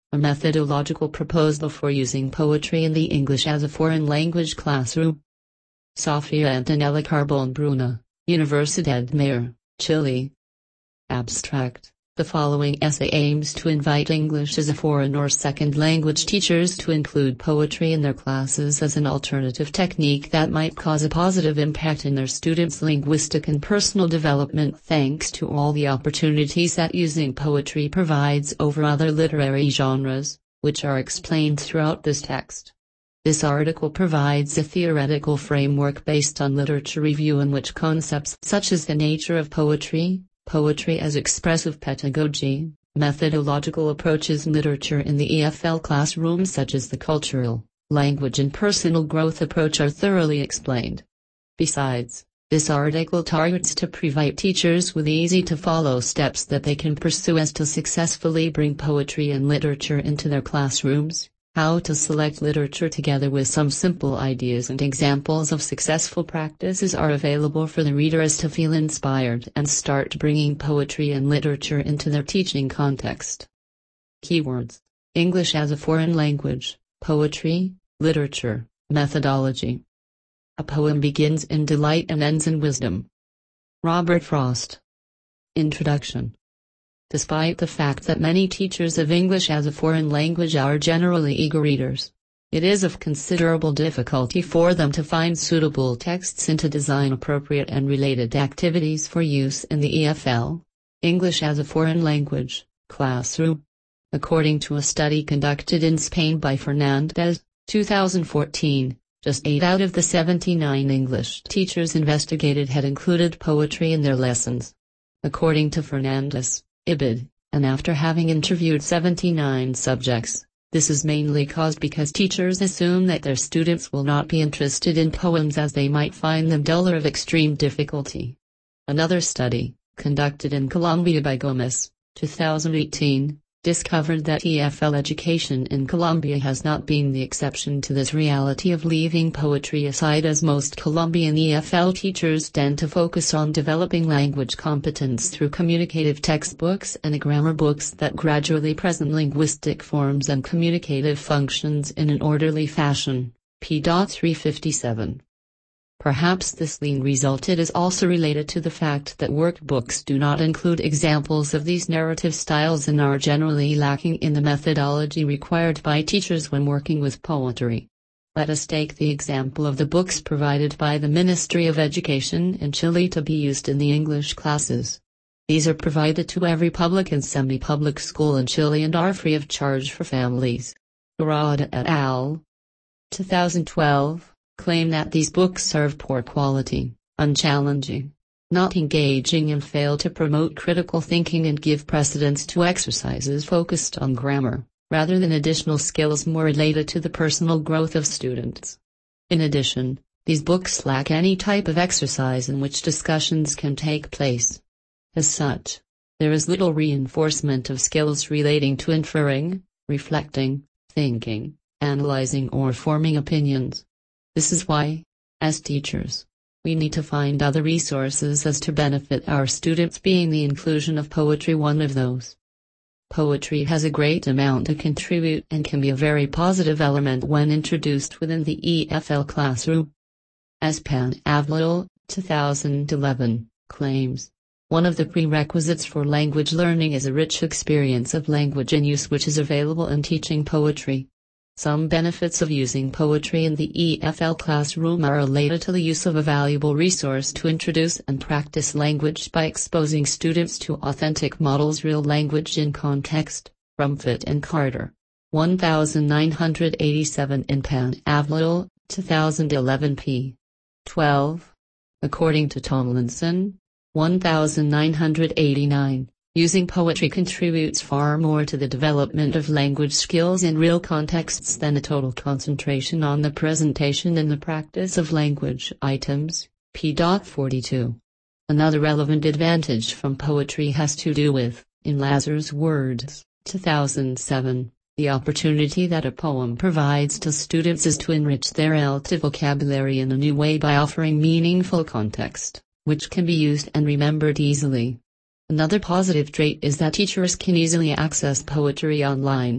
A methodological proposal for using poetry in the English as a foreign language classroom. Sofia Antonella Carbone Bruna, Universidad Mayor, Chile. Abstract. The following essay aims to invite English as a foreign or second language teachers to include poetry in their classes as an alternative technique that might cause a positive impact in their students' linguistic and personal development thanks to all the opportunities that using poetry provides over other literary genres, which are explained throughout this text. This article provides a theoretical framework based on literature review in which concepts such as the nature of poetry, poetry as expressive pedagogy, methodological approaches in literature in the EFL classroom such as the cultural, language and personal growth approach are thoroughly explained. Besides, this article targets to provide teachers with easy-to-follow steps that they can pursue as to successfully bring poetry and literature into their classrooms. How to select literature together with some simple ideas and examples of successful practices are available for the readers to feel inspired and start bringing poetry and literature into their teaching context. Keywords: English as a foreign language, poetry, literature, methodology. A poem begins in delight and ends in wisdom. Robert Frost. Introduction. Despite the fact that many teachers of English as a foreign language are generally eager readers, it is of considerable difficulty for them to find suitable texts and to design appropriate and related activities for use in the EFL, English as a foreign language, classroom. According to a study conducted in Spain by Fernandez, 2014, just 8 out of the 79 English teachers investigated had included poetry in their lessons. According to Fernandez, IBID, and after having interviewed 79 subjects, this is mainly caused because teachers assume that their students will not be interested in poems as they might find them dull or of extreme difficulty. Another study, conducted in Colombia by Gomez, 2018, discovered that EFL education in Colombia has not been the exception to this reality of leaving poetry aside, as most Colombian EFL teachers tend to focus on developing language competence through communicative textbooks and grammar books that gradually present linguistic forms and communicative functions in an orderly fashion. P. 357. Perhaps this lean resulted is also related to the fact that workbooks do not include examples of these narrative styles and are generally lacking in the methodology required by teachers when working with poetry. Let us take the example of the books provided by the Ministry of Education in Chile to be used in the English classes. These are provided to every public and semi-public school in Chile and are free of charge for families. Urada et al. 2012. Claim that these books are of poor quality, unchallenging, not engaging, and fail to promote critical thinking and give precedence to exercises focused on grammar, rather than additional skills more related to the personal growth of students. In addition, these books lack any type of exercise in which discussions can take place. As such, there is little reinforcement of skills relating to inferring, reflecting, thinking, analyzing, or forming opinions. This is why, as teachers, we need to find other resources as to benefit our students, being the inclusion of poetry one of those. Poetry has a great amount to contribute and can be a very positive element when introduced within the EFL classroom. As Pan Avlil, 2011, claims, one of the prerequisites for language learning is a rich experience of language in use which is available in teaching poetry. Some benefits of using poetry in the EFL classroom are related to the use of a valuable resource to introduce and practice language by exposing students to authentic models, real language in context, Rumford and Carter. 1987 in Pan Avlil, 2011 p. 12. According to Tomlinson, 1989. Using poetry contributes far more to the development of language skills in real contexts than a total concentration on the presentation and the practice of language items. P. 42. Another relevant advantage from poetry has to do with, in Lazar's words, 2007, the opportunity that a poem provides to students is to enrich their relative vocabulary in a new way by offering meaningful context, which can be used and remembered easily. Another positive trait is that teachers can easily access poetry online.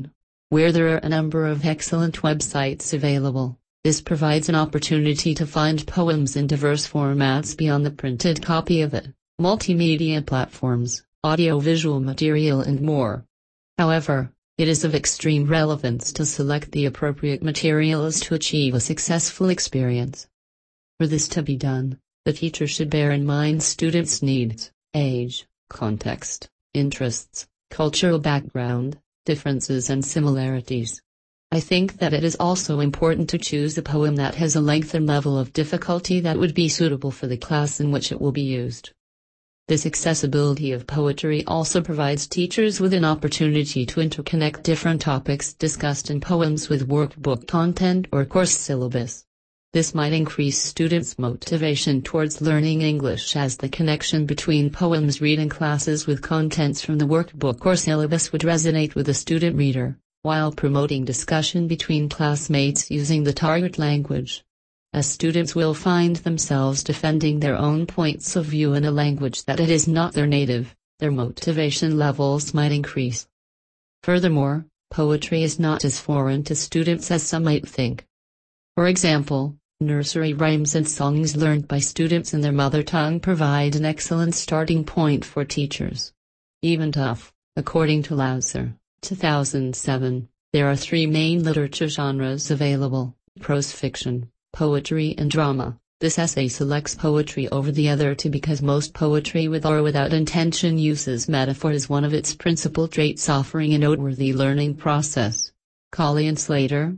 Where there are a number of excellent websites available, this provides an opportunity to find poems in diverse formats beyond the printed copy of it, multimedia platforms, audio-visual material and more. However, it is of extreme relevance to select the appropriate materials to achieve a successful experience. For this to be done, the teacher should bear in mind students' needs, age, context, interests, cultural background, differences and similarities. I think that it is also important to choose a poem that has a length and level of difficulty that would be suitable for the class in which it will be used. This accessibility of poetry also provides teachers with an opportunity to interconnect different topics discussed in poems with workbook content or course syllabus. This might increase students' motivation towards learning English, as the connection between poems reading classes with contents from the workbook or syllabus would resonate with the student reader, while promoting discussion between classmates using the target language. As students will find themselves defending their own points of view in a language that it is not their native, their motivation levels might increase. Furthermore, poetry is not as foreign to students as some might think. For example, nursery rhymes and songs learned by students in their mother tongue provide an excellent starting point for teachers. Even tough, according to Lauser, 2007, there are three main literature genres available: prose fiction, poetry and drama. This essay selects poetry over the other two because most poetry with or without intention uses metaphor as one of its principal traits, offering a noteworthy learning process. Colley and Slater,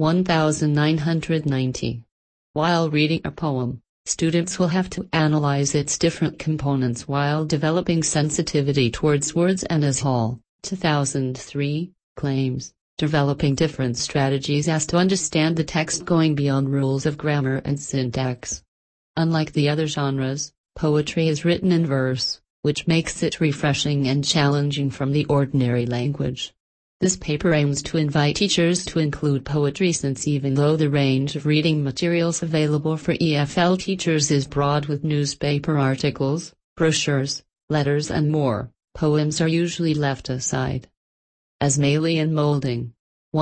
1990. While reading a poem, students will have to analyze its different components while developing sensitivity towards words, and as Hall, 2003, claims, developing different strategies as to understand the text going beyond rules of grammar and syntax. Unlike the other genres, poetry is written in verse, which makes it refreshing and challenging from the ordinary language. This paper aims to invite teachers to include poetry, since even though the range of reading materials available for EFL teachers is broad with newspaper articles, brochures, letters and more, poems are usually left aside. As Maley and Moulding,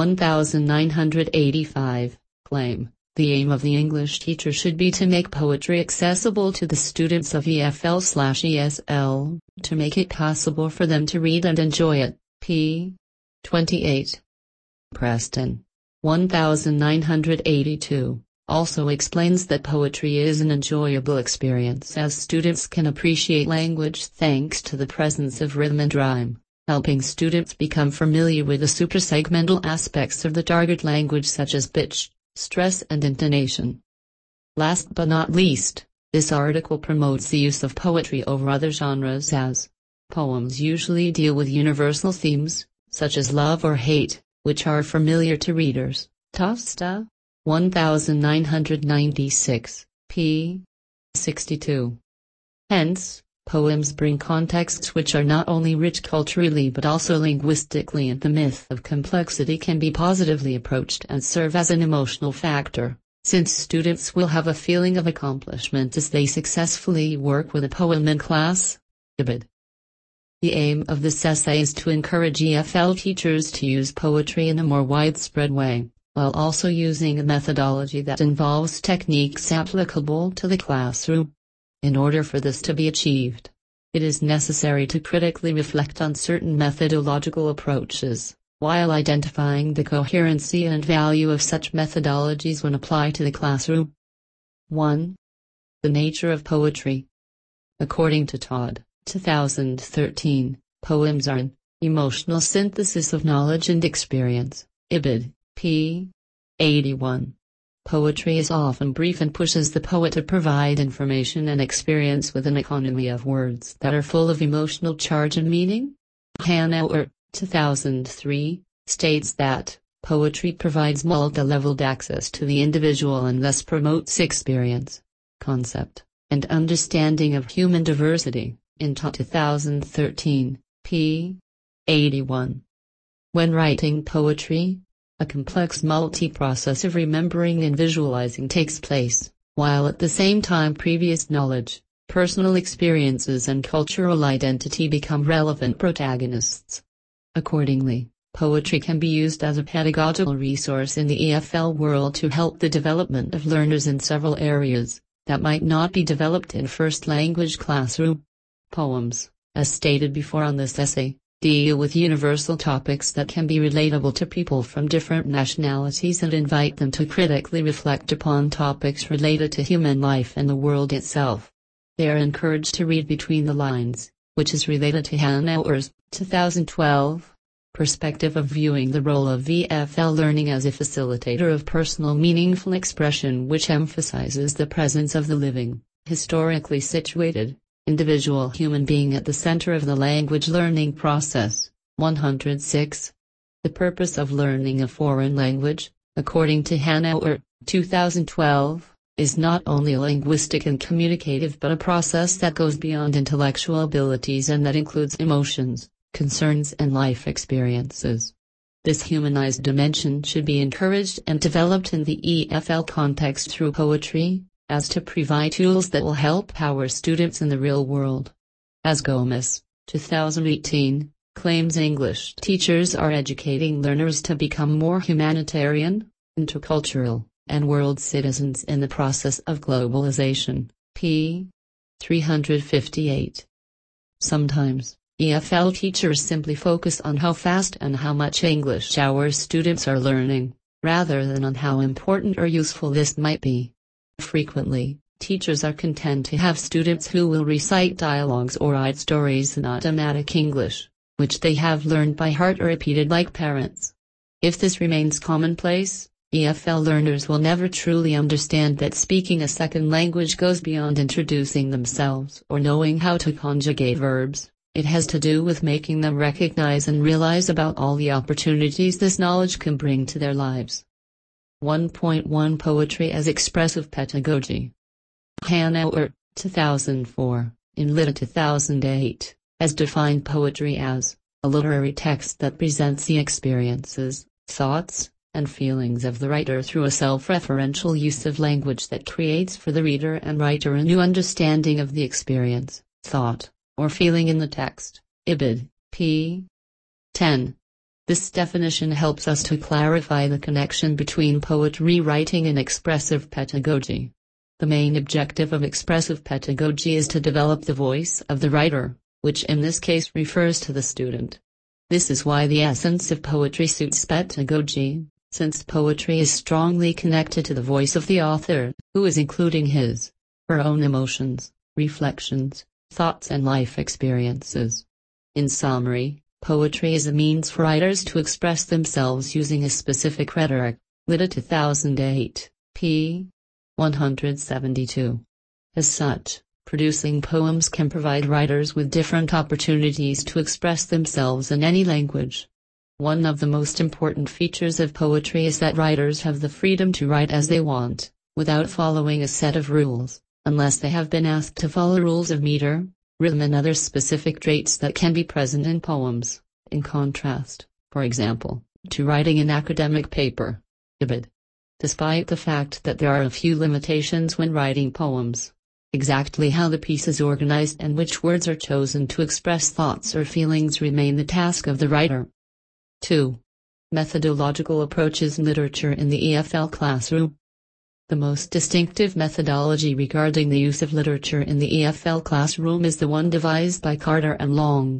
1985, claim, the aim of the English teacher should be to make poetry accessible to the students of EFL/ESL, to make it possible for them to read and enjoy it. p. 28. Preston, 1982, also explains that poetry is an enjoyable experience, as students can appreciate language thanks to the presence of rhythm and rhyme, helping students become familiar with the suprasegmental aspects of the target language, such as pitch, stress and intonation. Last but not least, this article promotes the use of poetry over other genres, as poems usually deal with universal themes, such as love or hate, which are familiar to readers. Tosta, 1996, p. 62. Hence, poems bring contexts which are not only rich culturally but also linguistically, and the myth of complexity can be positively approached and serve as an emotional factor, since students will have a feeling of accomplishment as they successfully work with a poem in class. Ibid. The aim of this essay is to encourage EFL teachers to use poetry in a more widespread way, while also using a methodology that involves techniques applicable to the classroom. In order for this to be achieved, it is necessary to critically reflect on certain methodological approaches, while identifying the coherency and value of such methodologies when applied to the classroom. 1. The nature of poetry. According to Todd, 2013, poems are an emotional synthesis of knowledge and experience. Ibid, p. 81. Poetry is often brief and pushes the poet to provide information and experience with an economy of words that are full of emotional charge and meaning. Hanauer, 2003, states that poetry provides multi-leveled access to the individual and thus promotes experience, concept, and understanding of human diversity. In 2013, p. 81. When writing poetry, a complex multi-process of remembering and visualizing takes place, while at the same time previous knowledge, personal experiences and cultural identity become relevant protagonists. Accordingly, Poetry can be used as a pedagogical resource in the EFL world to help the development of learners in several areas that might not be developed in first language classroom. Poems, as stated before on this essay, deal with universal topics that can be relatable to people from different nationalities and invite them to critically reflect upon topics related to human life and the world itself. They are encouraged to read between the lines, which is related to Hannah Aurer's 2012 perspective of viewing the role of EFL learning as a facilitator of personal meaningful expression, which emphasizes the presence of the living, historically situated, individual human being at the center of the language learning process. 106. The purpose of learning a foreign language, according to Hannah Aurer, 2012, is not only linguistic and communicative but a process that goes beyond intellectual abilities and that includes emotions, concerns and life experiences. This humanized dimension should be encouraged and developed in the EFL context through poetry, as to provide tools that will help power students in the real world. As Gomez, 2018, claims English teachers are educating learners to become more humanitarian, intercultural, and world citizens in the process of globalization. p. 358. Sometimes, EFL teachers simply focus on how fast and how much English our students are learning, rather than on how important or useful this might be. Frequently, teachers are content to have students who will recite dialogues or write stories in automatic English, which they have learned by heart or repeated like parents. If this remains commonplace, EFL learners will never truly understand that speaking a second language goes beyond introducing themselves or knowing how to conjugate verbs. It has to do with making them recognize and realize about all the opportunities this knowledge can bring to their lives. 1.1 Poetry as Expressive Pedagogy. Hannah Aurer, 2004, in Lit. 2008, has defined poetry as a literary text that presents the experiences, thoughts, and feelings of the writer through a self-referential use of language that creates for the reader and writer a new understanding of the experience, thought, or feeling in the text. Ibid. p. 10. This definition helps us to clarify the connection between poetry writing and expressive pedagogy. The main objective of expressive pedagogy is to develop the voice of the writer, which in this case refers to the student. This is why the essence of poetry suits pedagogy, since poetry is strongly connected to the voice of the author, who is including his, her own emotions, reflections, thoughts and life experiences. In summary, poetry is a means for writers to express themselves using a specific rhetoric. Lit. 2008, p. 172. As such, producing poems can provide writers with different opportunities to express themselves in any language. One of the most important features of poetry is that writers have the freedom to write as they want, without following a set of rules, unless they have been asked to follow rules of meter, rhythm and other specific traits that can be present in poems, in contrast, for example, to writing an academic paper. Ibid. Despite the fact that there are a few limitations when writing poems, exactly how the piece is organized and which words are chosen to express thoughts or feelings remain the task of the writer. 2. Methodological approaches in literature in the EFL classroom. The most distinctive methodology regarding the use of literature in the EFL classroom is the one devised by Carter and Long,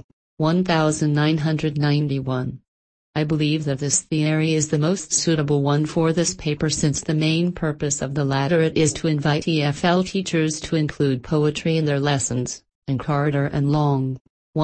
1991. I believe that this theory is the most suitable one for this paper since the main purpose of the latter it is to invite EFL teachers to include poetry in their lessons, and Carter and Long,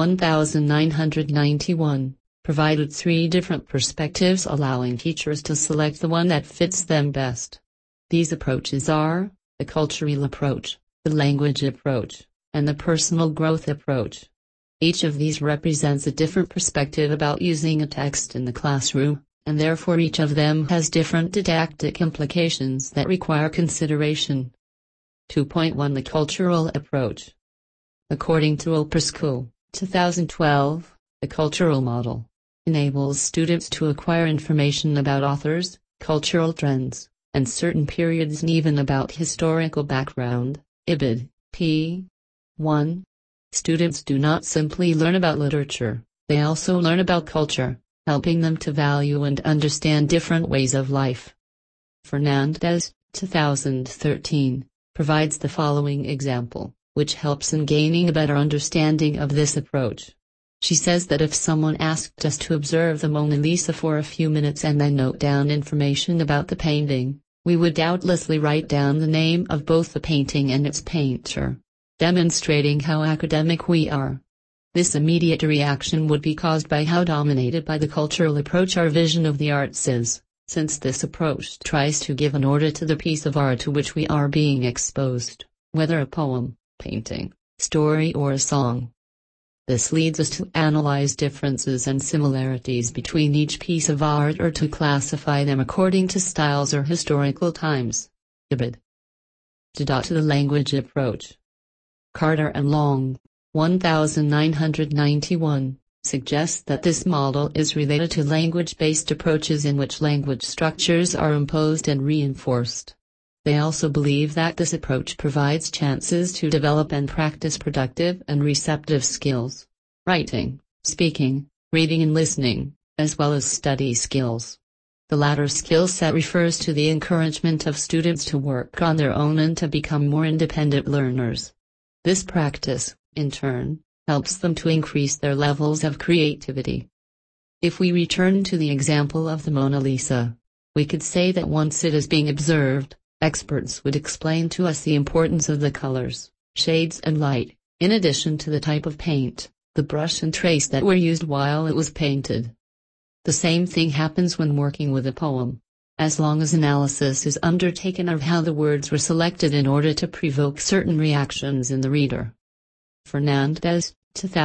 1991, provided 3 different perspectives allowing teachers to select the one that fits them best. These approaches are, the cultural approach, the language approach, and the personal growth approach. Each of these represents a different perspective about using a text in the classroom, and therefore each of them has different didactic implications that require consideration. 2.1 The cultural approach. According to Olpescu, 2012, the cultural model enables students to acquire information about authors, cultural trends, and certain periods and even about historical background. Ibid. p. 1. Students do not simply learn about literature, they also learn about culture. helping them to value and understand different ways of life. Fernandez, 2013, provides the following example, which helps in gaining a better understanding of this approach. She says that if someone asked us to observe the Mona Lisa for a few minutes and then note down information about the painting, we would doubtlessly write down the name of both the painting and its painter, demonstrating how academic we are. This immediate reaction would be caused by how dominated by the cultural approach our vision of the arts is, since this approach tries to give an order to the piece of art to which we are being exposed, whether a poem, painting, story or a song. This leads us to analyze differences and similarities between each piece of art or to classify them according to styles or historical times. Ibid. To the language approach. Carter and Long, 1991, suggests that this model is related to language-based approaches in which language structures are imposed and reinforced. They also believe that this approach provides chances to develop and practice productive and receptive skills, writing, speaking, reading and listening, as well as study skills. The latter skill set refers to the encouragement of students to work on their own and to become more independent learners. This practice, in turn, helps them to increase their levels of creativity. If we return to the example of the Mona Lisa, we could say that once it is being observed, experts would explain to us the importance of the colors, shades and light, in addition to the type of paint, the brush and trace that were used while it was painted. The same thing happens when working with a poem, as long as analysis is undertaken of how the words were selected in order to provoke certain reactions in the reader. Fernandez,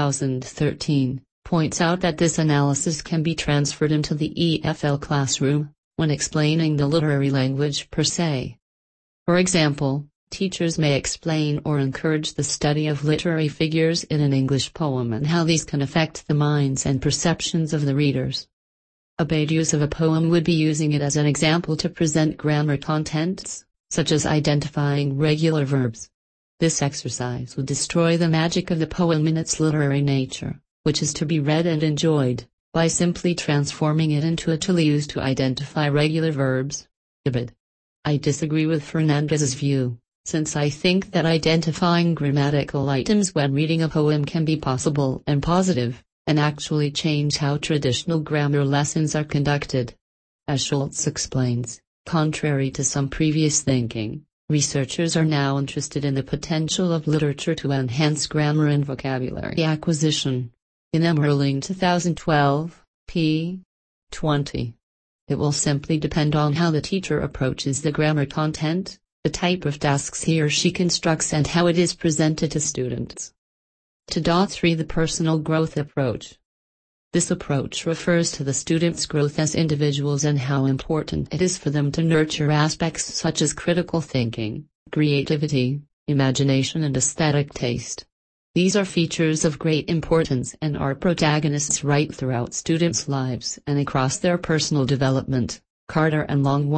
2013, points out that this analysis can be transferred into the EFL classroom, when explaining the literary language per se. For example, teachers may explain or encourage the study of literary figures in an English poem and how these can affect the minds and perceptions of the readers. A bad use of a poem would be using it as an example to present grammar contents, such as identifying regular verbs. This exercise would destroy the magic of the poem in its literary nature, which is to be read and enjoyed, by simply transforming it into a tool used to identify regular verbs. Ibid. I disagree with Fernandez's view, since I think that identifying grammatical items when reading a poem can be possible and positive, and actually change how traditional grammar lessons are conducted. As Schultz explains, contrary to some previous thinking, researchers are now interested in the potential of literature to enhance grammar and vocabulary acquisition. In Emerling 2012, p. 20. It will simply depend on how the teacher approaches the grammar content, the type of tasks he or she constructs and how it is presented to students. 3. The personal growth approach. This approach refers to the students' growth as individuals and how important it is for them to nurture aspects such as critical thinking, creativity, imagination and aesthetic taste. These are features of great importance and are protagonists right throughout students' lives and across their personal development. Carter and Long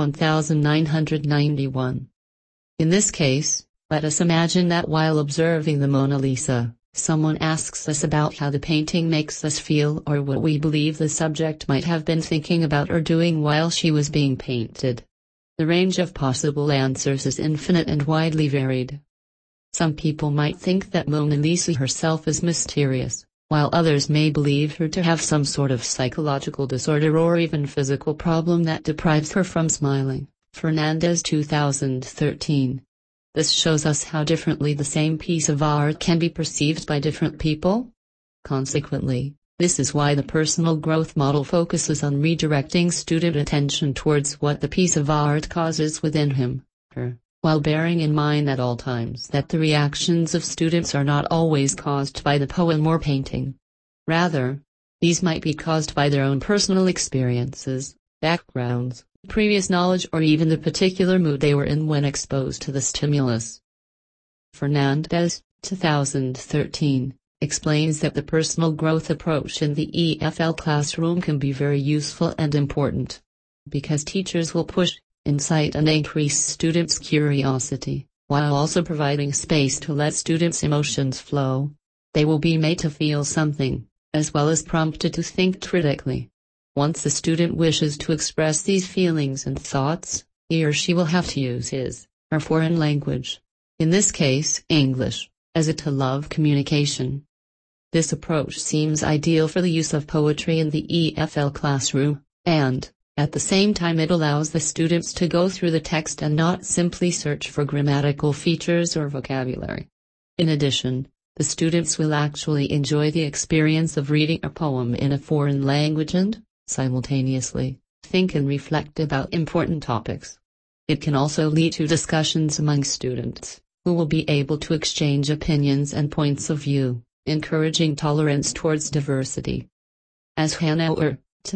1991. In this case, let us imagine that while observing the Mona Lisa, someone asks us about how the painting makes us feel or what we believe the subject might have been thinking about or doing while she was being painted. The range of possible answers is infinite and widely varied. Some people might think that Mona Lisa herself is mysterious, while others may believe her to have some sort of psychological disorder or even physical problem that deprives her from smiling. Fernandez 2013. This shows us how differently the same piece of art can be perceived by different people. Consequently, this is why the personal growth model focuses on redirecting student attention towards what the piece of art causes within him, her, while bearing in mind at all times that the reactions of students are not always caused by the poem or painting. Rather, these might be caused by their own personal experiences, backgrounds, previous knowledge or even the particular mood they were in when exposed to the stimulus. Fernandez, 2013, explains that the personal growth approach in the EFL classroom can be very useful and important, because teachers will push, incite and increase students' curiosity, while also providing space to let students' emotions flow. They will be made to feel something, as well as prompted to think critically. Once the student wishes to express these feelings and thoughts, he or she will have to use his, her foreign language, in this case English, as a tool of communication. This approach seems ideal for the use of poetry in the EFL classroom, and, at the same time, it allows the students to go through the text and not simply search for grammatical features or vocabulary. In addition, the students will actually enjoy the experience of reading a poem in a foreign language and, simultaneously, think and reflect about important topics. It can also lead to discussions among students, who will be able to exchange opinions and points of view, encouraging tolerance towards diversity. As Hanauer,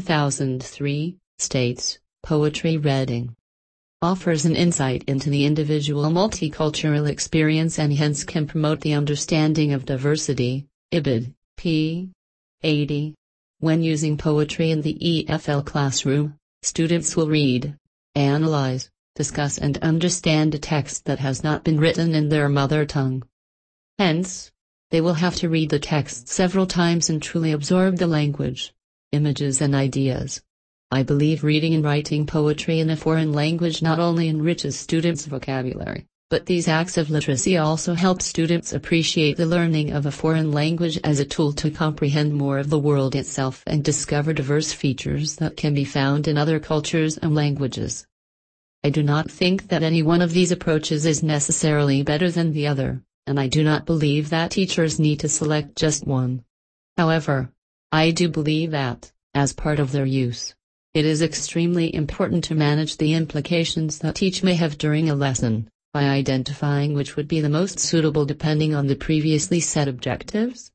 2003, states, poetry reading offers an insight into the individual multicultural experience and hence can promote the understanding of diversity. Ibid. p. 80. When using poetry in the EFL classroom, students will read, analyze, discuss and understand a text that has not been written in their mother tongue. Hence, they will have to read the text several times and truly absorb the language, images and ideas. I believe reading and writing poetry in a foreign language not only enriches students' vocabulary, but these acts of literacy also help students appreciate the learning of a foreign language as a tool to comprehend more of the world itself and discover diverse features that can be found in other cultures and languages. I do not think that any one of these approaches is necessarily better than the other, and I do not believe that teachers need to select just one. However, I do believe that, as part of their use, it is extremely important to manage the implications that each may have during a lesson, by identifying which would be the most suitable depending on the previously set objectives.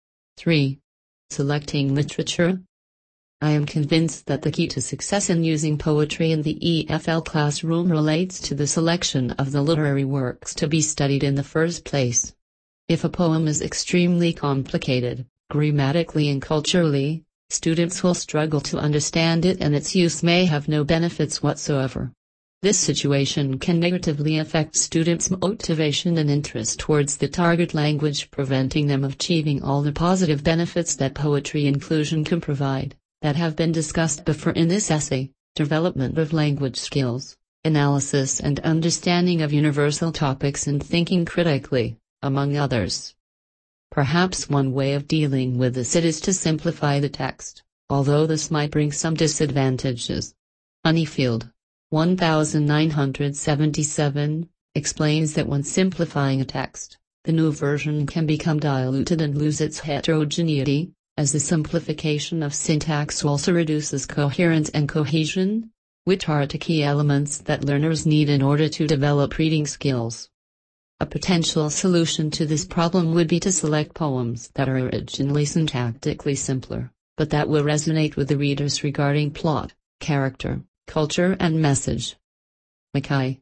3. Selecting literature. I am convinced that the key to success in using poetry in the EFL classroom relates to the selection of the literary works to be studied in the first place. If a poem is extremely complicated, grammatically and culturally, students will struggle to understand it and its use may have no benefits whatsoever. This situation can negatively affect students' motivation and interest towards the target language, preventing them achieving all the positive benefits that poetry inclusion can provide, that have been discussed before in this essay: development of language skills, analysis and understanding of universal topics and thinking critically, among others. Perhaps one way of dealing with this is to simplify the text, although this might bring some disadvantages. Honeyfield, 1977, explains that when simplifying a text, the new version can become diluted and lose its heterogeneity, as the simplification of syntax also reduces coherence and cohesion, which are the key elements that learners need in order to develop reading skills. A potential solution to this problem would be to select poems that are originally syntactically simpler, but that will resonate with the readers regarding plot, character, culture and message. Mackay,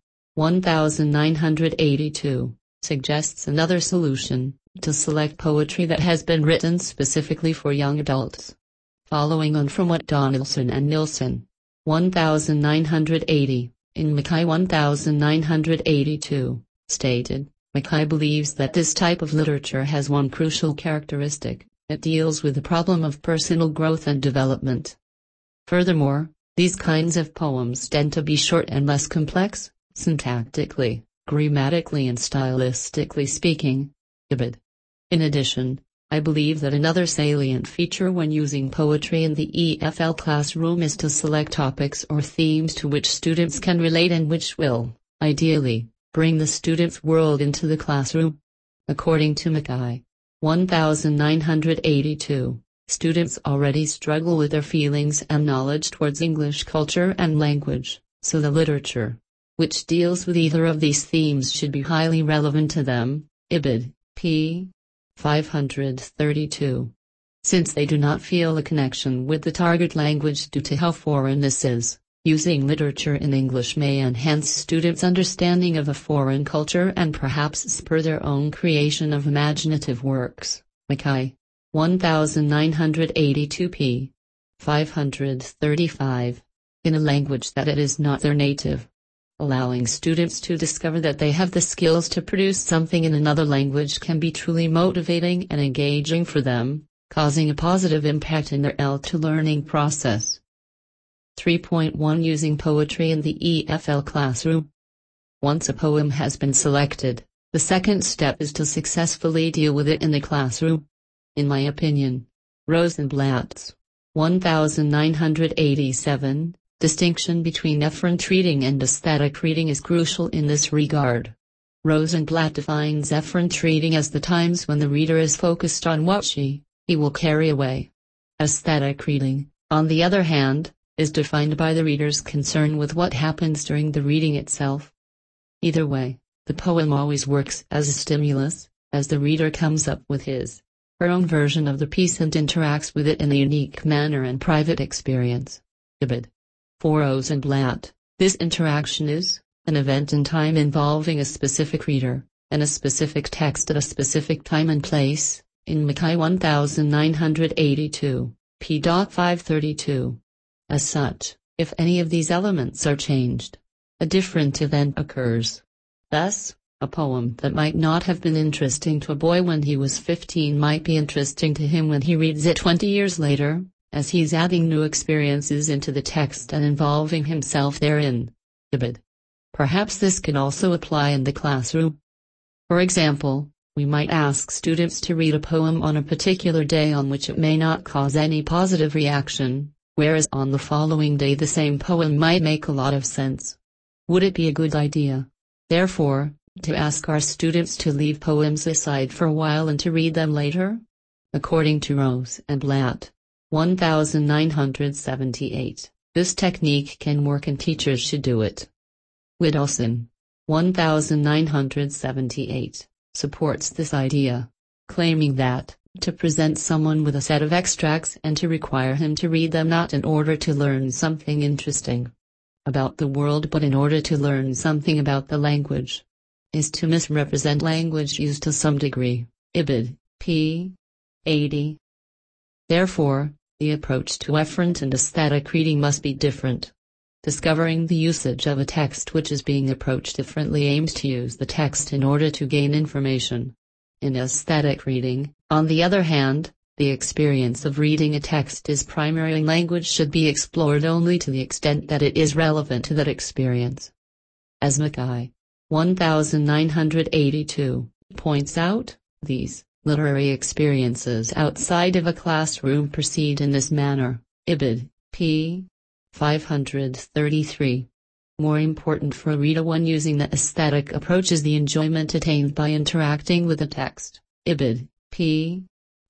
1982, suggests another solution: to select poetry that has been written specifically for young adults. Following on from what Donaldson and Nilsson, 1980, in Mackay 1982, stated, Mackay believes that this type of literature has one crucial characteristic: it deals with the problem of personal growth and development. Furthermore, these kinds of poems tend to be short and less complex, syntactically, grammatically and stylistically speaking. Ibid. In addition, I believe that another salient feature when using poetry in the EFL classroom is to select topics or themes to which students can relate and which will, ideally, bring the student's world into the classroom. According to Mackay, 1982, students already struggle with their feelings and knowledge towards English culture and language, so the literature, which deals with either of these themes, should be highly relevant to them. Ibid. p. 532. Since they do not feel a connection with the target language due to how foreign this is, using literature in English may enhance students' understanding of a foreign culture and perhaps spur their own creation of imaginative works. Mackay, 1982 p. 535. In a language that it is not their native. Allowing students to discover that they have the skills to produce something in another language can be truly motivating and engaging for them, causing a positive impact in their learning process. 3.1 Using poetry in the EFL classroom. Once a poem has been selected, the second step is to successfully deal with it in the classroom. In my opinion, Rosenblatt's 1987 distinction between efferent reading and aesthetic reading is crucial in this regard. Rosenblatt defines efferent reading as the times when the reader is focused on what he will carry away. Aesthetic reading, on the other hand, is defined by the reader's concern with what happens during the reading itself. Either way, the poem always works as a stimulus, as the reader comes up with her own version of the piece and interacts with it in a unique manner and private experience. Ibid. For Rosenblatt, this interaction is an event in time involving a specific reader, and a specific text at a specific time and place, in Mackay 1982, p. 532. As such, if any of these elements are changed, a different event occurs. Thus, a poem that might not have been interesting to a boy when he was 15 might be interesting to him when he reads it 20 years later, as he's adding new experiences into the text and involving himself therein. Ibid. Perhaps this can also apply in the classroom. For example, we might ask students to read a poem on a particular day on which it may not cause any positive reaction, whereas on the following day the same poem might make a lot of sense. Would it be a good idea, therefore, to ask our students to leave poems aside for a while and to read them later? According to Rosenblatt, 1978, this technique can work and teachers should do it. Widdowson, 1978, supports this idea, claiming that, to present someone with a set of extracts and to require him to read them not in order to learn something interesting about the world but in order to learn something about the language, is to misrepresent language use to some degree. Ibid. p. 80. Therefore, the approach to efferent and aesthetic reading must be different. Discovering the usage of a text which is being approached differently aims to use the text in order to gain information. In aesthetic reading, on the other hand, the experience of reading a text is primary language should be explored only to the extent that it is relevant to that experience. As Mackay, 1982, points out, these literary experiences outside of a classroom proceed in this manner. Ibid. p. 533. More important for a reader when using the aesthetic approach is the enjoyment attained by interacting with the text. Ibid. p.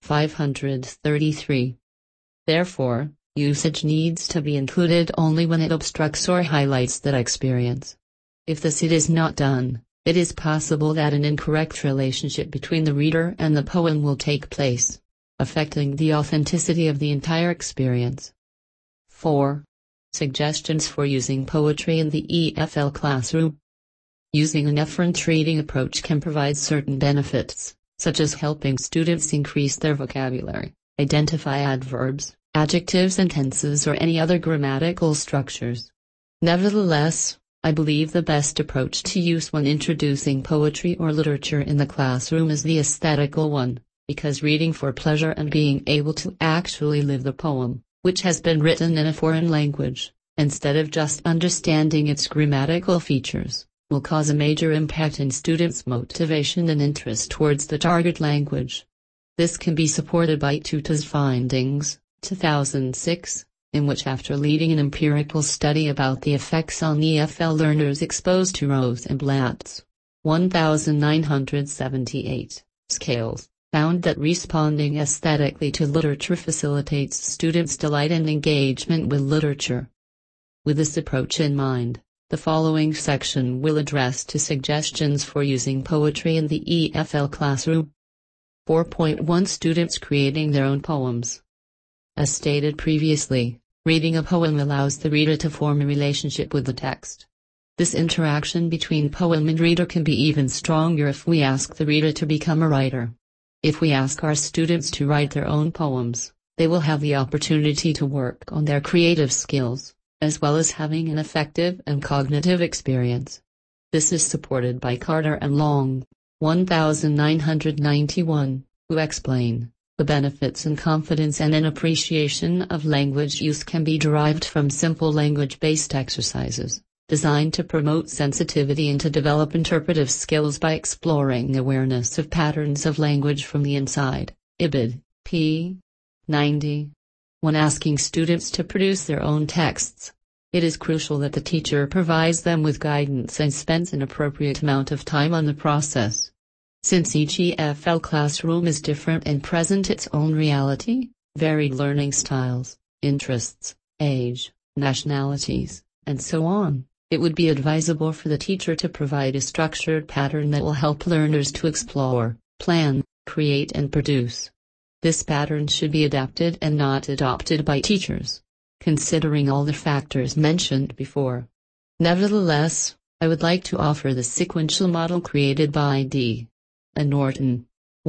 533. Therefore, usage needs to be included only when it obstructs or highlights that experience. If this is not done, it is possible that an incorrect relationship between the reader and the poem will take place, affecting the authenticity of the entire experience. 4. Suggestions for using poetry in the EFL classroom. Using an efferent reading approach can provide certain benefits, such as helping students increase their vocabulary, identify adverbs, adjectives and tenses or any other grammatical structures. Nevertheless, I believe the best approach to use when introducing poetry or literature in the classroom is the aesthetical one, because reading for pleasure and being able to actually live the poem, which has been written in a foreign language, instead of just understanding its grammatical features, will cause a major impact in students' motivation and interest towards the target language. This can be supported by Tute's findings, 2006, in which after leading an empirical study about the effects on EFL learners exposed to Rosenblatt's 1978 scales, found that responding aesthetically to literature facilitates students' delight and engagement with literature. With this approach in mind, the following section will address two suggestions for using poetry in the EFL classroom. 4.1 Students creating their own poems. As stated previously, reading a poem allows the reader to form a relationship with the text. This interaction between poem and reader can be even stronger if we ask the reader to become a writer. If we ask our students to write their own poems, they will have the opportunity to work on their creative skills, as well as having an effective and cognitive experience. This is supported by Carter and Long, 1991, who explain The benefits in confidence and an appreciation of language use can be derived from simple language-based exercises, designed to promote sensitivity and to develop interpretive skills by exploring awareness of patterns of language from the inside. IBID, p. 90. When asking students to produce their own texts, it is crucial that the teacher provides them with guidance and spends an appropriate amount of time on the process. Since each EFL classroom is different and present its own reality, varied learning styles, interests, age, nationalities, and so on, it would be advisable for the teacher to provide a structured pattern that will help learners to explore, plan, create and produce. This pattern should be adapted and not adopted by teachers, considering all the factors mentioned before. Nevertheless, I would like to offer the sequential model created by D. and Norton,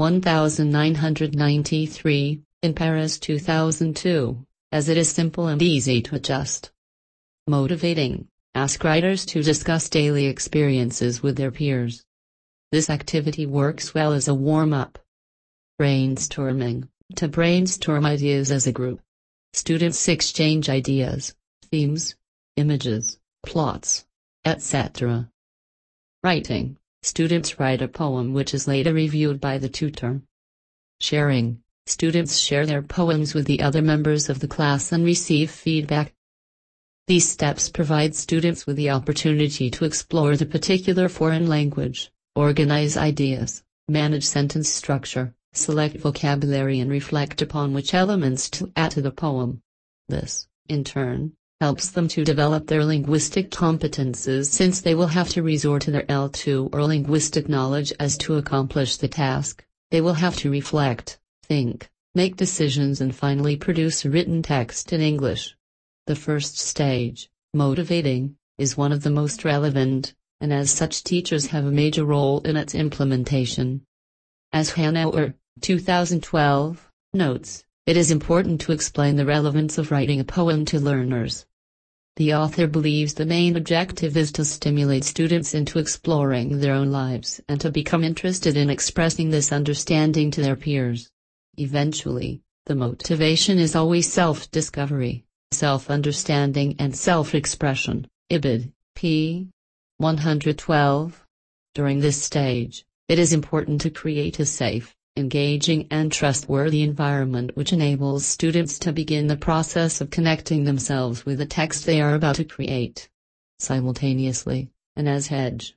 1993, in Paris 2002, as it is simple and easy to adjust. Motivating. Ask writers to discuss daily experiences with their peers. This activity works well as a warm-up. Brainstorming. To brainstorm ideas as a group. Students exchange ideas, themes, images, plots, etc. Writing. Students write a poem which is later reviewed by the tutor. Sharing. Students share their poems with the other members of the class and receive feedback. These steps provide students with the opportunity to explore the particular foreign language, organize ideas, manage sentence structure, select vocabulary and reflect upon which elements to add to the poem. This, in turn, helps them to develop their linguistic competences since they will have to resort to their L2 or linguistic knowledge as to accomplish the task. They will have to reflect, think, make decisions and finally produce a written text in English. The first stage, motivating, is one of the most relevant, and as such teachers have a major role in its implementation. As Hanauer, 2012, notes, it is important to explain the relevance of writing a poem to learners. The author believes the main objective is to stimulate students into exploring their own lives and to become interested in expressing this understanding to their peers. Eventually, the motivation is always self-discovery, self-understanding and self-expression. IBID, p. 112. During this stage, it is important to create a safe, engaging and trustworthy environment which enables students to begin the process of connecting themselves with the text they are about to create. Simultaneously, and as Hedge,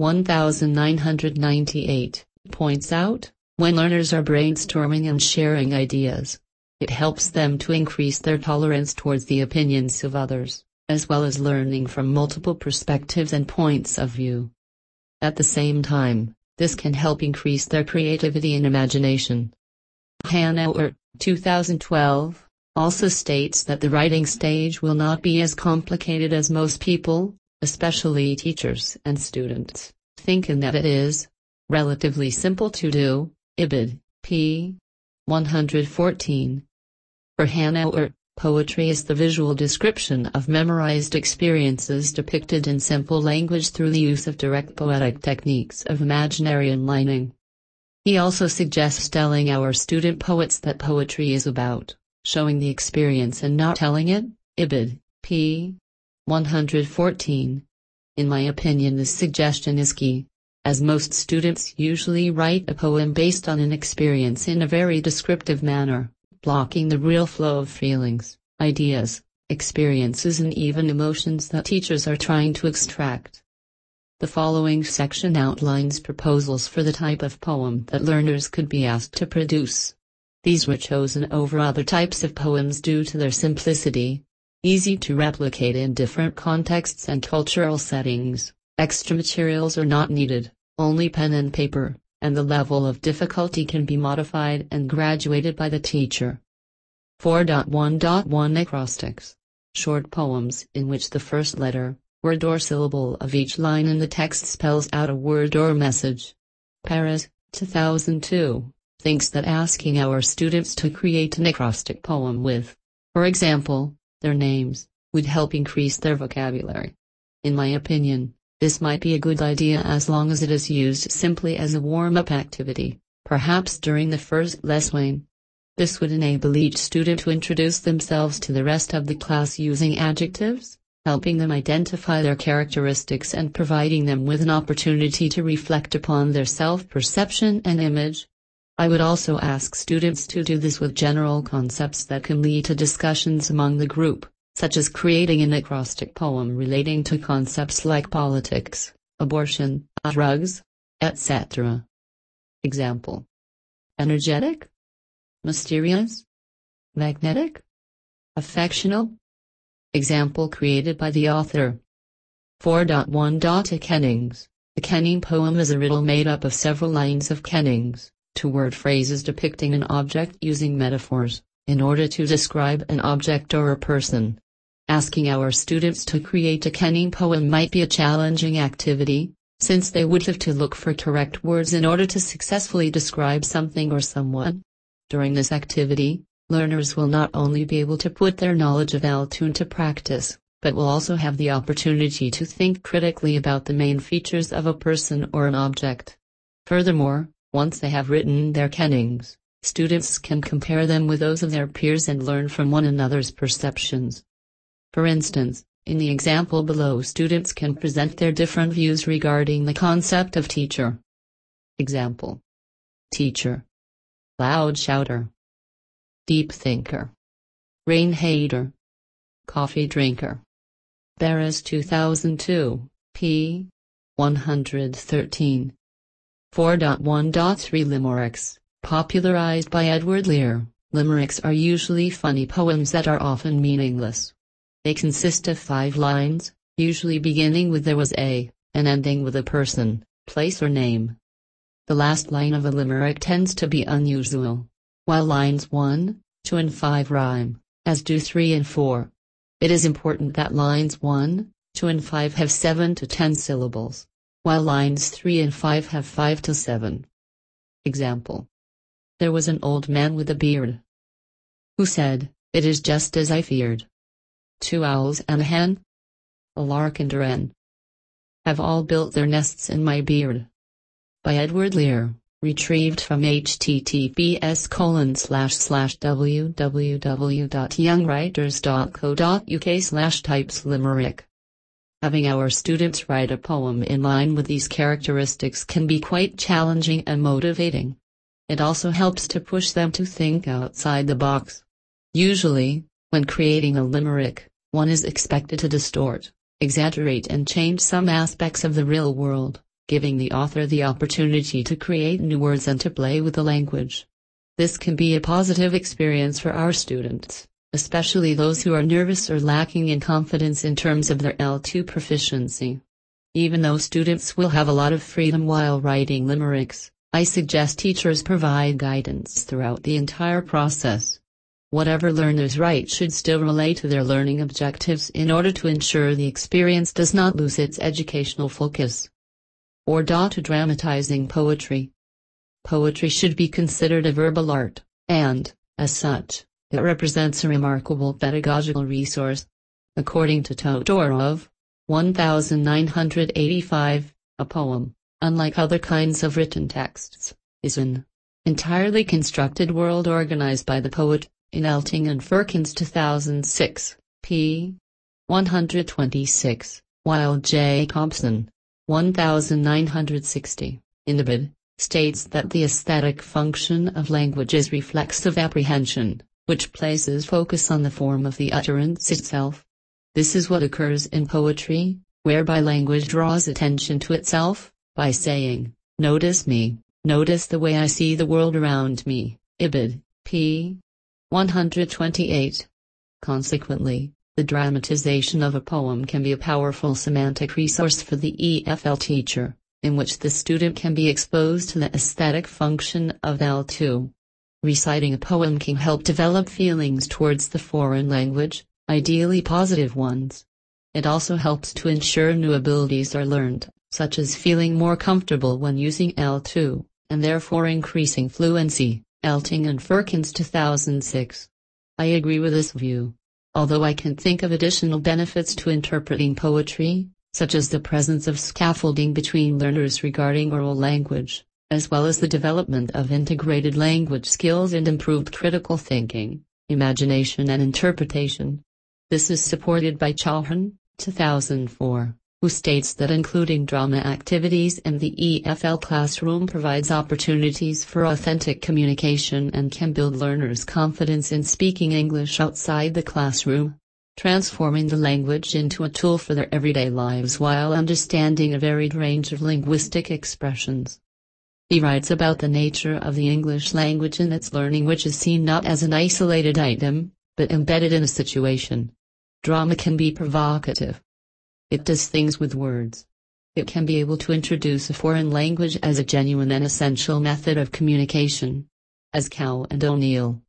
1998, points out, when learners are brainstorming and sharing ideas, it helps them to increase their tolerance towards the opinions of others, as well as learning from multiple perspectives and points of view. At the same time, this can help increase their creativity and imagination. Hanauer, 2012, also states that the writing stage will not be as complicated as most people, especially teachers and students, think and that it is relatively simple to do. IBID, p. 114. For Hanauer, poetry is the visual description of memorized experiences depicted in simple language through the use of direct poetic techniques of imaginary enlining. He also suggests telling our student poets that poetry is about showing the experience and not telling it. IBID, p. 114. In my opinion, this suggestion is key, as most students usually write a poem based on an experience in a very descriptive manner, blocking the real flow of feelings, ideas, experiences and even emotions that teachers are trying to extract. The following section outlines proposals for the type of poem that learners could be asked to produce. These were chosen over other types of poems due to their simplicity, easy to replicate in different contexts and cultural settings, extra materials are not needed, only pen and paper, and the level of difficulty can be modified and graduated by the teacher. 4.1.1 Acrostics. Short poems in which the first letter, word or syllable of each line in the text spells out a word or message. Paris, 2002, thinks that asking our students to create an acrostic poem with, for example, their names, would help increase their vocabulary. In my opinion, this might be a good idea as long as it is used simply as a warm-up activity, perhaps during the first lesson. This would enable each student to introduce themselves to the rest of the class using adjectives, helping them identify their characteristics and providing them with an opportunity to reflect upon their self-perception and image. I would also ask students to do this with general concepts that can lead to discussions among the group, such as creating an acrostic poem relating to concepts like politics, abortion, drugs, etc. Example: energetic, mysterious, magnetic, affectional. Example created by the author. 4.1. A Kennings. A kenning poem is a riddle made up of several lines of kennings, two-word phrases depicting an object using metaphors, in order to describe an object or a person. Asking our students to create a kenning poem might be a challenging activity, since they would have to look for correct words in order to successfully describe something or someone. During this activity, learners will not only be able to put their knowledge of L2 into practice, but will also have the opportunity to think critically about the main features of a person or an object. Furthermore, once they have written their kennings, students can compare them with those of their peers and learn from one another's perceptions. For instance, in the example below, students can present their different views regarding the concept of teacher. Example: teacher, loud shouter, deep thinker, rain hater, coffee drinker. Barras 2002, p. 113. 4.1.3 Limericks, popularized by Edward Lear. Limericks are usually funny poems that are often meaningless. They consist of 5 lines, usually beginning with "there was a," and ending with a person, place or name. The last line of a limerick tends to be unusual, while lines 1, 2 and 5 rhyme, as do 3 and 4. It is important that lines 1, 2 and 5 have 7 to 10 syllables, while lines 3 and 5 have 5 to 7. Example: there was an old man with a beard, who said, "It is just as I feared. 2 owls and a hen, a lark and a wren, have all built their nests in my beard." By Edward Lear, retrieved from https://www.youngwriters.co.uk/types limerick. Having our students write a poem in line with these characteristics can be quite challenging and motivating. It also helps to push them to think outside the box. Usually, when creating a limerick, one is expected to distort, exaggerate and change some aspects of the real world, giving the author the opportunity to create new words and to play with the language. This can be a positive experience for our students, especially those who are nervous or lacking in confidence in terms of their L2 proficiency. Even though students will have a lot of freedom while writing limericks, I suggest teachers provide guidance throughout the entire process. Whatever learners write should still relate to their learning objectives in order to ensure the experience does not lose its educational focus. 4. Dramatizing poetry. Poetry should be considered a verbal art, and, as such, it represents a remarkable pedagogical resource. According to Todorov, 1985, a poem, unlike other kinds of written texts, is an entirely constructed world organized by the poet, in Elting and Firkins 2006, p. 126, while Jacobson, 1960, in Ibid, states that the aesthetic function of language is reflexive apprehension, which places focus on the form of the utterance itself. This is what occurs in poetry, whereby language draws attention to itself, by saying, "Notice me, notice the way I see the world around me." Ibid, p. 128. Consequently, the dramatization of a poem can be a powerful semantic resource for the EFL teacher, in which the student can be exposed to the aesthetic function of L2. Reciting a poem can help develop feelings towards the foreign language, ideally positive ones. It also helps to ensure new abilities are learned, such as feeling more comfortable when using L2, and therefore increasing fluency. Elting and Firkins 2006. I agree with this view. Although I can think of additional benefits to interpreting poetry, such as the presence of scaffolding between learners regarding oral language, as well as the development of integrated language skills and improved critical thinking, imagination and interpretation. This is supported by Chauhan, 2004, who states that including drama activities in the EFL classroom provides opportunities for authentic communication and can build learners' confidence in speaking English outside the classroom, transforming the language into a tool for their everyday lives while understanding a varied range of linguistic expressions. He writes about the nature of the English language and its learning, which is seen not as an isolated item, but embedded in a situation. Drama can be provocative. It does things with words. It can be able to introduce a foreign language as a genuine and essential method of communication. As Cow and O'Neill,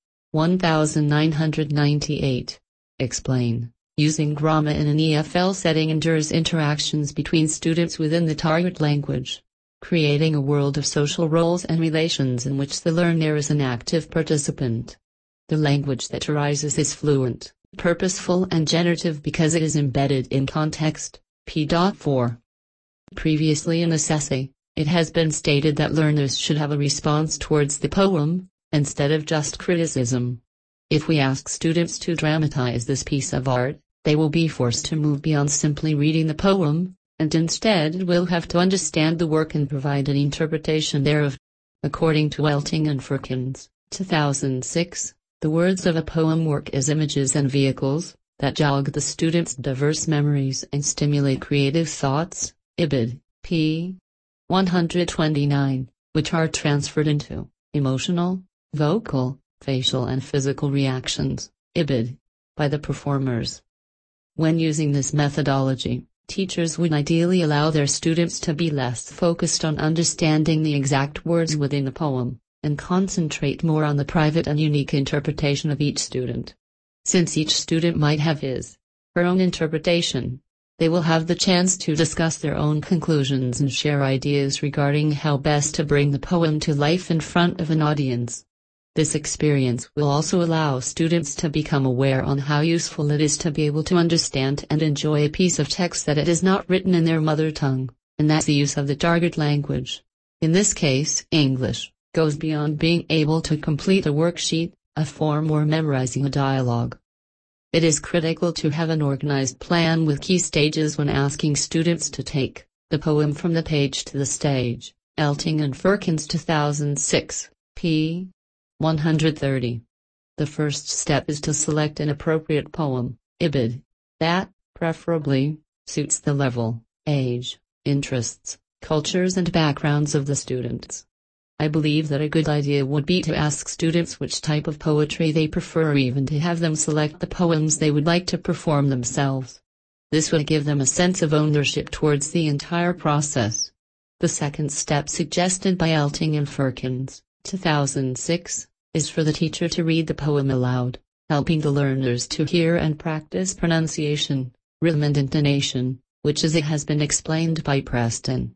1998, explain, using drama in an EFL setting endures interactions between students within the target language, creating a world of social roles and relations in which the learner is an active participant. The language that arises is fluent, purposeful and generative because it is embedded in context. P.4. Previously in this essay, it has been stated that learners should have a response towards the poem, instead of just criticism. If we ask students to dramatize this piece of art, they will be forced to move beyond simply reading the poem, and instead will have to understand the work and provide an interpretation thereof. According to Elting and Firkins, 2006, the words of a poem work as images and vehicles that jog the students' diverse memories and stimulate creative thoughts, Ibid, p. 129, which are transferred into emotional, vocal, facial and physical reactions, Ibid, by the performers. When using this methodology, teachers would ideally allow their students to be less focused on understanding the exact words within the poem, and concentrate more on the private and unique interpretation of each student. Since each student might have his, her own interpretation, they will have the chance to discuss their own conclusions and share ideas regarding how best to bring the poem to life in front of an audience. This experience will also allow students to become aware on how useful it is to be able to understand and enjoy a piece of text that it is not written in their mother tongue, and that's the use of the target language. In this case, English goes beyond being able to complete a worksheet, a form or memorizing a dialogue. It is critical to have an organized plan with key stages when asking students to take the poem from the page to the stage. Elting and Firkins, 2006, p. 130. The first step is to select an appropriate poem, Ibid, that, preferably, suits the level, age, interests, cultures and backgrounds of the students. I believe that a good idea would be to ask students which type of poetry they prefer, or even to have them select the poems they would like to perform themselves. This would give them a sense of ownership towards the entire process. The second step suggested by Elting and Firkins, 2006, is for the teacher to read the poem aloud, helping the learners to hear and practice pronunciation, rhythm and intonation, which as it has been explained by Preston,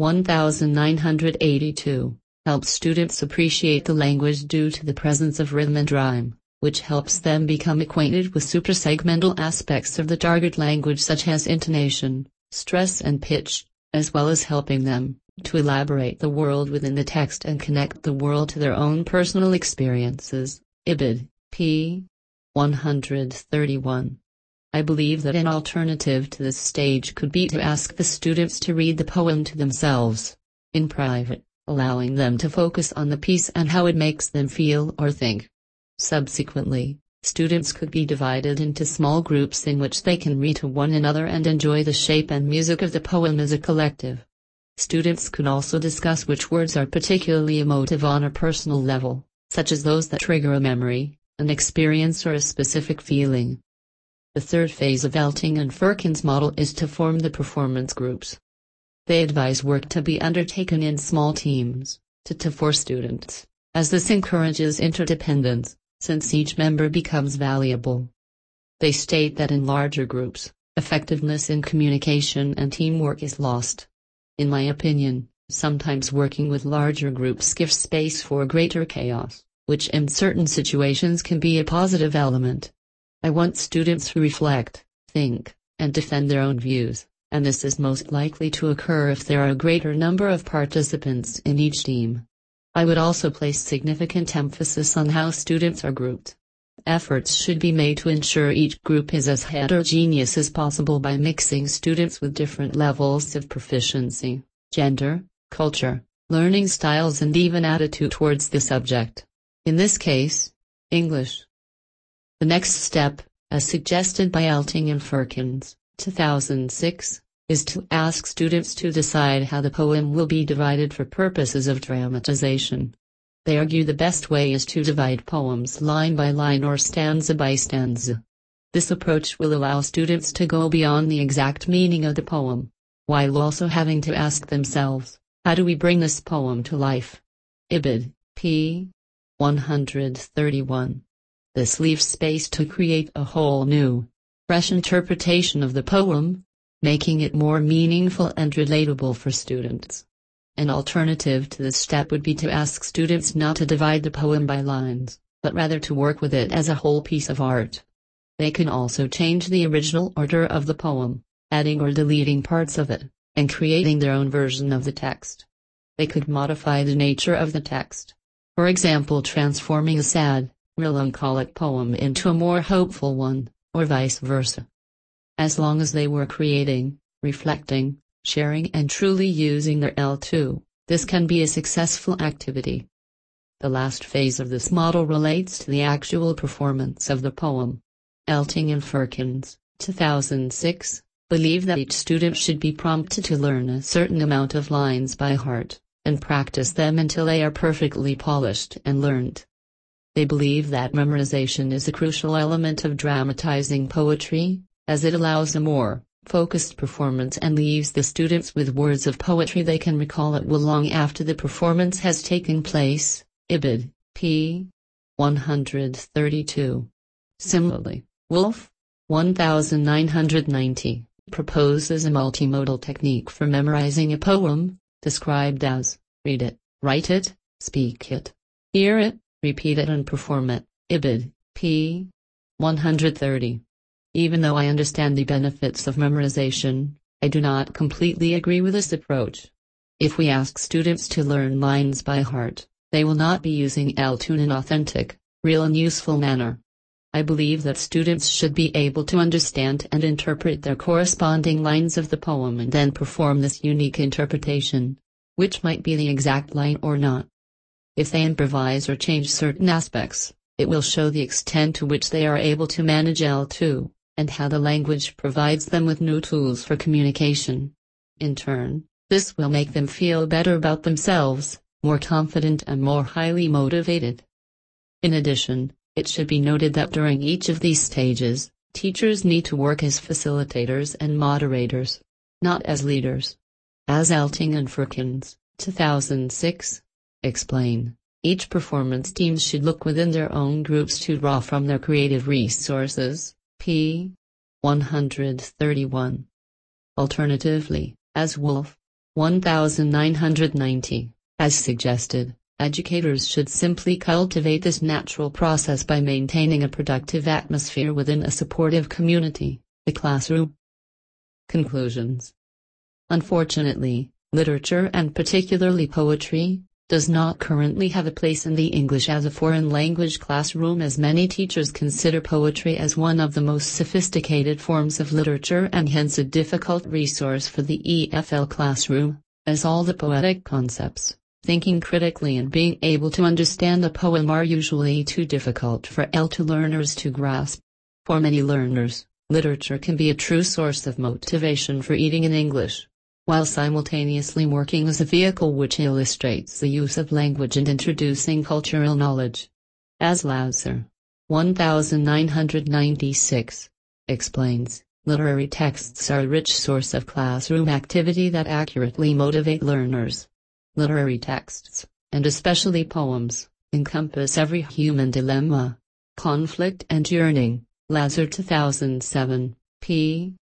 1982. Helps students appreciate the language due to the presence of rhythm and rhyme, which helps them become acquainted with suprasegmental aspects of the target language such as intonation, stress and pitch, as well as helping them to elaborate the world within the text and connect the world to their own personal experiences. Ibid, p. 131. I believe that an alternative to this stage could be to ask the students to read the poem to themselves, in private, allowing them to focus on the piece and how it makes them feel or think. Subsequently, students could be divided into small groups in which they can read to one another and enjoy the shape and music of the poem as a collective. Students could also discuss which words are particularly emotive on a personal level, such as those that trigger a memory, an experience or a specific feeling. The third phase of Elting and Firkins' model is to form the performance groups. They advise work to be undertaken in small teams, 2 to 4 students, as this encourages interdependence, since each member becomes valuable. They state that in larger groups, effectiveness in communication and teamwork is lost. In my opinion, sometimes working with larger groups gives space for greater chaos, which in certain situations can be a positive element. I want students who reflect, think, and defend their own views, and this is most likely to occur if there are a greater number of participants in each team. I would also place significant emphasis on how students are grouped. Efforts should be made to ensure each group is as heterogeneous as possible by mixing students with different levels of proficiency, gender, culture, learning styles and even attitude towards the subject. In this case, English. The next step, as suggested by Elting and Firkins, 2006, is to ask students to decide how the poem will be divided for purposes of dramatization. They argue the best way is to divide poems line by line or stanza by stanza. This approach will allow students to go beyond the exact meaning of the poem, while also having to ask themselves, how do we bring this poem to life? Ibid. p. 131. This leaves space to create a whole new, fresh interpretation of the poem, making it more meaningful and relatable for students. An alternative to this step would be to ask students not to divide the poem by lines, but rather to work with it as a whole piece of art. They can also change the original order of the poem, adding or deleting parts of it, and creating their own version of the text. They could modify the nature of the text. For example, transforming a sad, melancholic poem into a more hopeful one, or vice versa. As long as they were creating, reflecting, sharing and truly using their L2, this can be a successful activity. The last phase of this model relates to the actual performance of the poem. Elting and Firkins, 2006, believe that each student should be prompted to learn a certain amount of lines by heart, and practice them until they are perfectly polished and learned. They believe that memorization is a crucial element of dramatizing poetry, as it allows a more focused performance and leaves the students with words of poetry they can recall it well long after the performance has taken place. Ibid. p. 132. Similarly, Wolf, 1990, proposes a multimodal technique for memorizing a poem, described as, read it, write it, speak it, hear it, repeat it and perform it. Ibid. p. 130. Even though I understand the benefits of memorization, I do not completely agree with this approach. If we ask students to learn lines by heart, they will not be using L2 in an authentic, real and useful manner. I believe that students should be able to understand and interpret their corresponding lines of the poem and then perform this unique interpretation, which might be the exact line or not. If they improvise or change certain aspects, it will show the extent to which they are able to manage L2. And how the language provides them with new tools for communication. In turn, this will make them feel better about themselves, more confident and more highly motivated. In addition, it should be noted that during each of these stages, teachers need to work as facilitators and moderators, not as leaders. As Elting and Firkins, 2006, explain, each performance team should look within their own groups to draw from their creative resources. p. 131. Alternatively, as Wolf, 1990, has suggested, educators should simply cultivate this natural process by maintaining a productive atmosphere within a supportive community, the classroom. Conclusions. Unfortunately, literature and particularly poetry, does not currently have a place in the English as a foreign language classroom as many teachers consider poetry as one of the most sophisticated forms of literature and hence a difficult resource for the EFL classroom, as all the poetic concepts, thinking critically and being able to understand a poem are usually too difficult for L2 learners to grasp. For many learners, literature can be a true source of motivation for reading in English, while simultaneously working as a vehicle which illustrates the use of language and introducing cultural knowledge. As Lauser, 1996, explains, literary texts are a rich source of classroom activity that accurately motivate learners. Literary texts, and especially poems, encompass every human dilemma, conflict and yearning. Lauser 2007, p.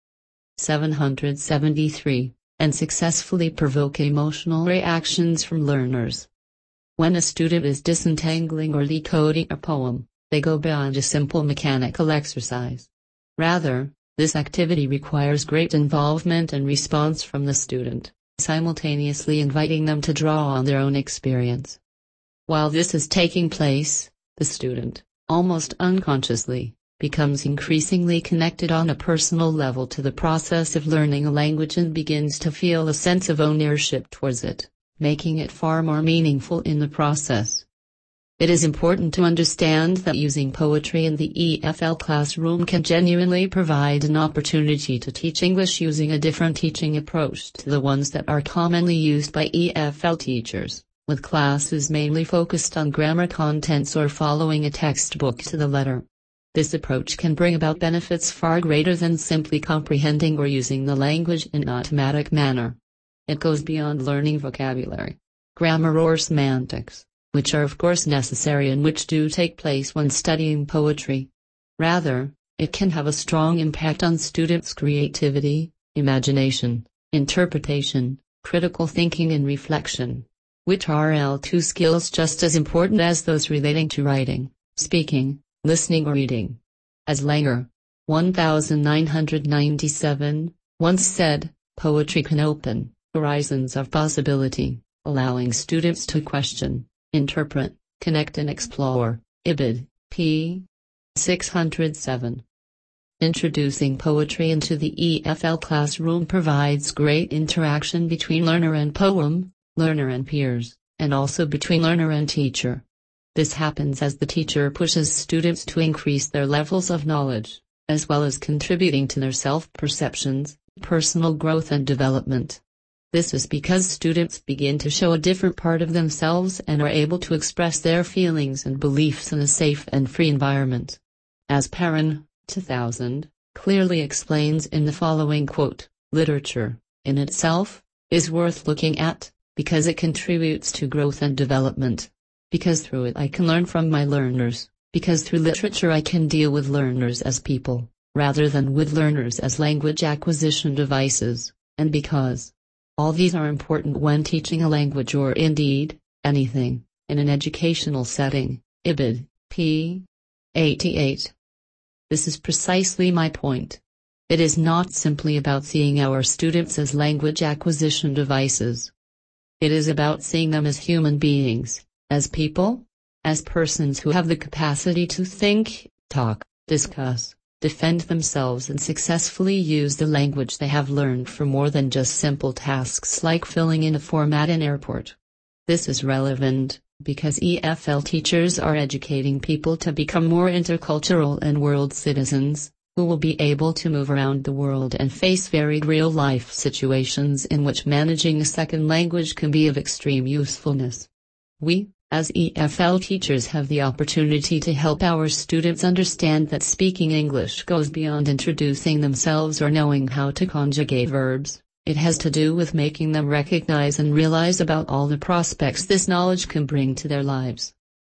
773. And successfully provoke emotional reactions from learners. When a student is disentangling or decoding a poem, they go beyond a simple mechanical exercise. Rather, This activity requires great involvement and response from the student, simultaneously inviting them to draw on their own experience. While this is taking place, the student, almost unconsciously, becomes increasingly connected on a personal level to the process of learning a language and begins to feel a sense of ownership towards it, making it far more meaningful in the process. It is important to understand that using poetry in the EFL classroom can genuinely provide an opportunity to teach English using a different teaching approach to the ones that are commonly used by EFL teachers, with classes mainly focused on grammar contents or following a textbook to the letter. This approach can bring about benefits far greater than simply comprehending or using the language in an automatic manner. It goes beyond learning vocabulary, grammar or semantics, which are of course necessary and which do take place when studying poetry. Rather, it can have a strong impact on students' creativity, imagination, interpretation, critical thinking and reflection, which are L2 skills just as important as those relating to writing, speaking, listening or reading. As Langer, 1997, once said, poetry can open horizons of possibility, allowing students to question, interpret, connect and explore. Ibid. p. 607. Introducing poetry into the EFL classroom provides great interaction between learner and poem, learner and peers, and also between learner and teacher. This happens as the teacher pushes students to increase their levels of knowledge, as well as contributing to their self-perceptions, personal growth and development. This is because students begin to show a different part of themselves and are able to express their feelings and beliefs in a safe and free environment. As Perrin, 2000, clearly explains in the following quote, "Literature, in itself, is worth looking at, because it contributes to growth and development. Because through it I can learn from my learners, because through literature I can deal with learners as people, rather than with learners as language acquisition devices, and because all these are important when teaching a language or indeed, anything, in an educational setting." Ibid. p. 88. This is precisely my point. It is not simply about seeing our students as language acquisition devices. It is about seeing them as human beings, as people, as persons who have the capacity to think, talk, discuss, defend themselves and successfully use the language they have learned for more than just simple tasks like filling in a form at an airport. This is relevant, because EFL teachers are educating people to become more intercultural and world citizens, who will be able to move around the world and face varied real-life situations in which managing a second language can be of extreme usefulness. We, as EFL teachers, have the opportunity to help our students understand that speaking English goes beyond introducing themselves or knowing how to conjugate verbs. It has to do with making them recognize and realize about all the prospects this knowledge can bring to their lives.